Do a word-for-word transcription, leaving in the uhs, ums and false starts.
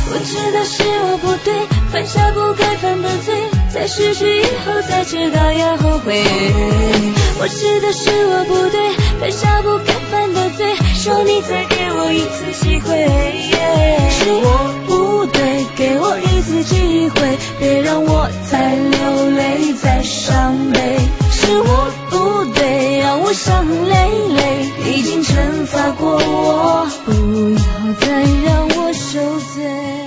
我知道是我不对，犯下不该犯的罪，在失去以后才知道要后悔。我知道是我不对，犯下不该犯的罪，求你再给我一次机会。是我不对，给我一次机会，别让我再流泪再伤悲。是我不对，让我伤累累，已经惩罚过我，不要再让我受罪。